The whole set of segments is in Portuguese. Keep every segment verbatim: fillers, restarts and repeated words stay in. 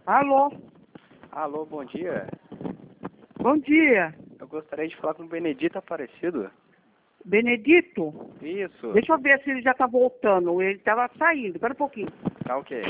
Alô? Alô, bom dia. Bom dia. Eu gostaria de falar com o Benedito Aparecido. Benedito? Isso. Deixa eu ver se ele já tá voltando. Ele tava saindo. Espera um pouquinho. Tá ok.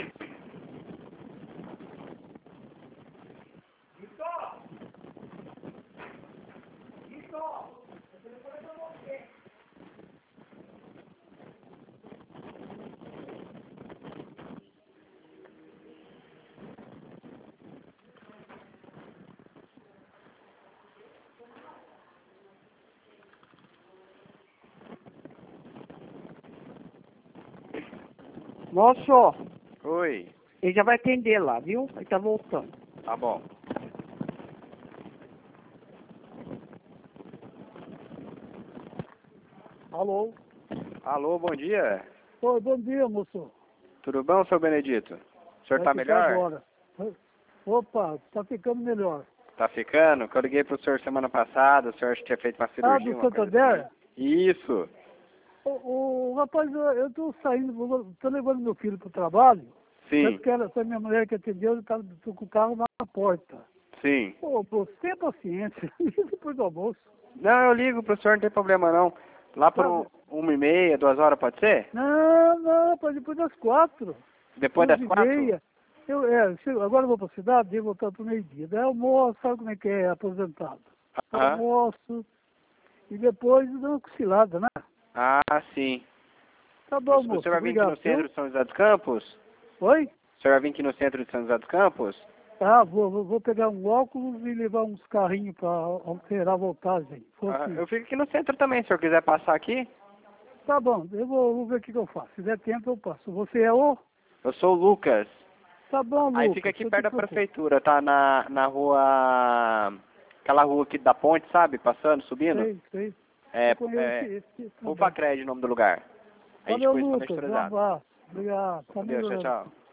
Moço, Oi. ele já vai atender lá, viu? Ele tá voltando. Tá bom. Alô? Alô, bom dia. Oi, bom dia, moço. Tudo bom, seu Benedito? O senhor Vai tá ficar melhor? agora. Opa, tá ficando melhor. Tá ficando? Que eu liguei pro senhor semana passada, o senhor acho que tinha feito uma cirurgia, Ah, do uma coisa Santander? assim. Isso. O, o rapaz, eu, eu tô saindo, vou- tô levando meu filho pro trabalho. Sim, Tanto que ela, essa minha mulher que atendeu, eu tava tô com o carro na porta. sim. Pô, pô, tenha paciência. Depois do almoço. Não, eu ligo pro senhor, não tem problema não. Lá por Tá. um, uma e meia, duas horas, pode ser? Não, não, pô, depois das quatro. Depois Duas das e quatro? meia. Eu, é, eu chego- agora eu vou pra cidade, devo voltar pro meio-dia. Daí almoço, sabe como é que é aposentado? Aham. Almoço e depois dá uma cochilada, né? Ah, sim. Tá bom, O moço. senhor vai vir aqui Obrigado, no centro viu? de São José dos Campos? Oi? O senhor vai vir aqui no centro de São José dos Campos? Ah, vou, vou, vou pegar um óculos e levar uns carrinhos para alterar a voltagem. Vou Ah, aqui. eu fico aqui no centro também, se o senhor quiser passar aqui. Tá bom, eu vou, vou ver o que, que eu faço. Se der tempo, eu passo. Você é o? Eu sou o Lucas. Tá bom, Lucas. Aí fica aqui eu perto te da procuro. prefeitura, tá na, na rua... Aquela rua aqui da ponte, sabe? Passando, subindo. Sei, sei. É, Eu conheço é esse, esse também. Ufa Cred o nome do lugar. A gente Valeu, conhece Lucas. Um pastorizado. abraço. Obrigado. Tá Adeus, tchau, melhorando. tchau.